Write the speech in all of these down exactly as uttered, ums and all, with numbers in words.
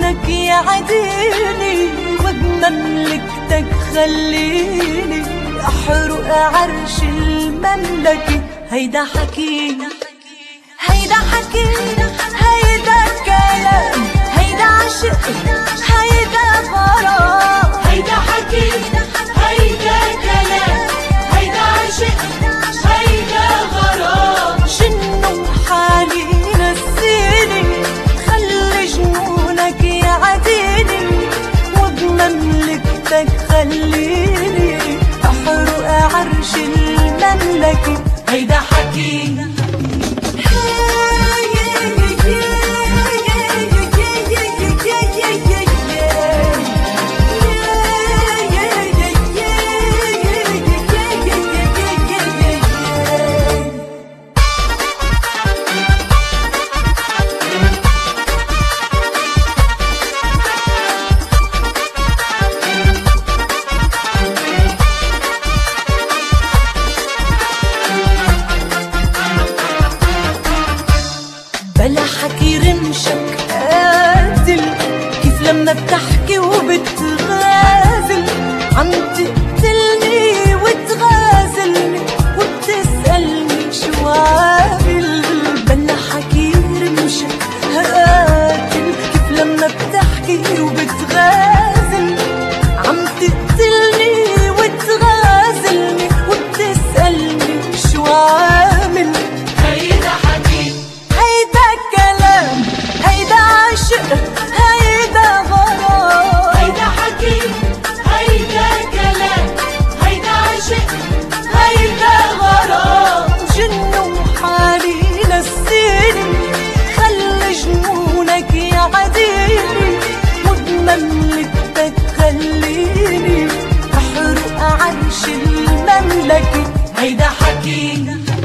جنونك يعديني وبمملكتك خليني احرق عرش المملكة. هيدا حكي هيدا حكي هيدا كلام هيدا عشق هيدا غرام. هيدا حكي هيدا كلام هيدا عشق هيدا غرام. جنون حالي نسيني خلي جنونك يعديني وبمملكتك خليني احرق عرش المملكة. هيدا حكي بلا حكي رمشك قاتل كيف لما بتحكي وبتغازل عم تقتلني وتغازلني وبتسألني شو عامل. بلا حكي رمشك قاتل كيف لما بتحكي وبتغازل عم تقتلني وتغازلني وبتسألني شو عامل. هيدا حكي هيدا كلام هيدا عشق هيدا غرام. هيدا حكي هيدا كلام هيدا عشق هيدا غرام. جنون حالي نسيني خلي جنونك يعديني وبمملكتك خليني احرق عرش المملكة. هيدا حكي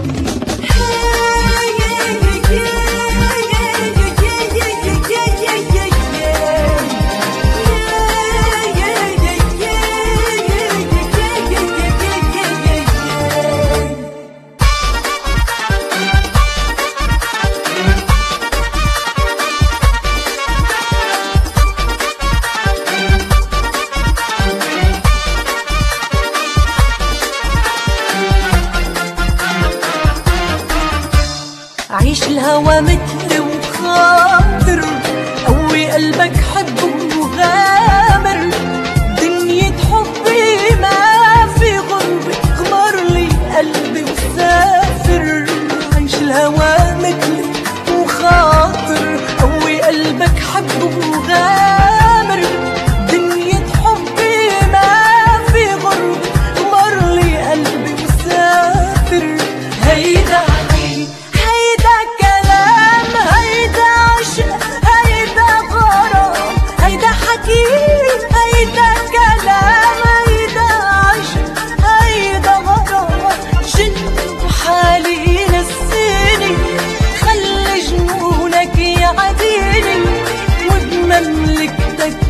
عيش الهوى مثلي وخاطر قوي قلبك حب وغامر. دنيا حبي ما في غربة غمر لي قلبي وسافر. عيش الهوى مثلي وخاطر قوي قلبك حب وغامر. دنيا حبي ما في غربة غمر لي قلبي وسافر. هيدا هيدا كلام هيدا عشق هيدا غرام. هيدا حكي هيدا كلام هيدا عشق هيدا غرام. جنون حالي نسيني خلي جنونك يعديني وبمملكتك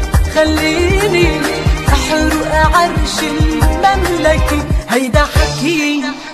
خليني احرق عرش المملكة. هيدا حكي